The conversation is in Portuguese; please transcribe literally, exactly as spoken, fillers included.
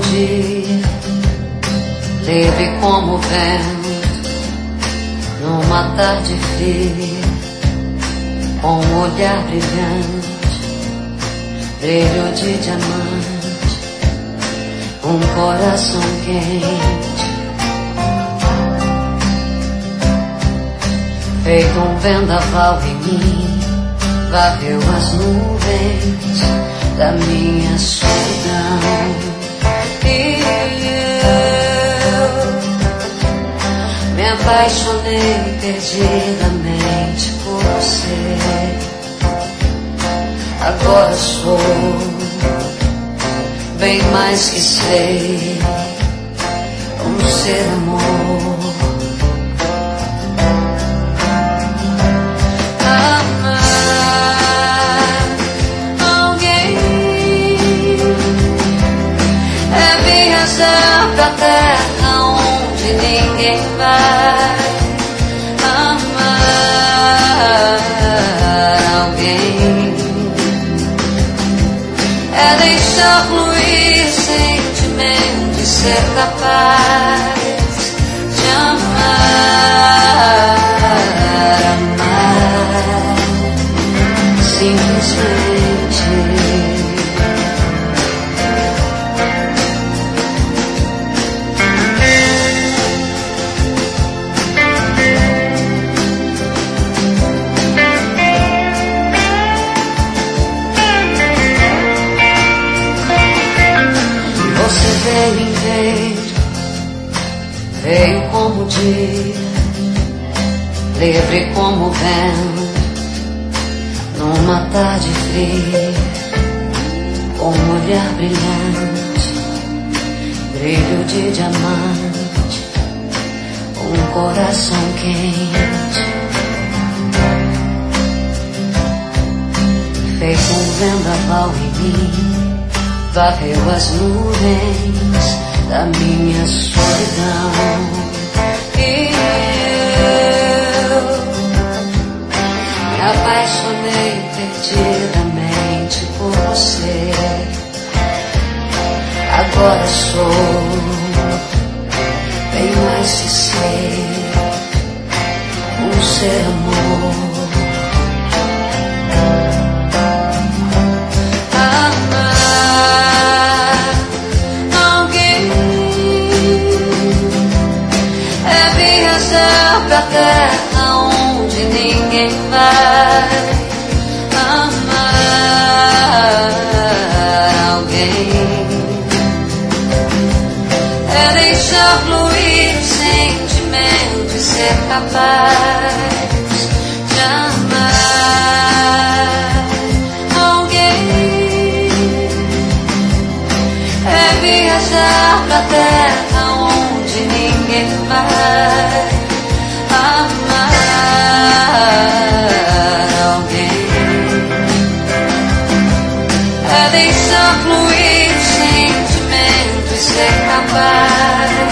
dia, livre como o vento, numa tarde fria, com um olhar brilhante, brilho de diamante, um coração quente, feito um vendaval em mim, varreu as nuvens da minha solidão. E eu me apaixonei perdidamente por você. Agora sou bem mais que sei, um ser amor. Pra terra onde ninguém vai amar alguém, é deixar fluir sentimento e ser capaz de amar, amar simplesmente. Veio inteiro, veio como o dia, livre como o vento, numa tarde fria, com um olhar brilhante, brilho de diamante, um coração quente, feito um vendaval em mim, varreu as nuvens da minha solidão. E eu me apaixonei perdidamente por você. Agora sou bem mais que sei, um ser amor. Pra terra onde ninguém vai amar alguém, é deixar fluir sentimento e ser capaz de amar alguém, é viajar pra terra onde ninguém vai amar alguém, é deixar fluir sentimento e ser capaz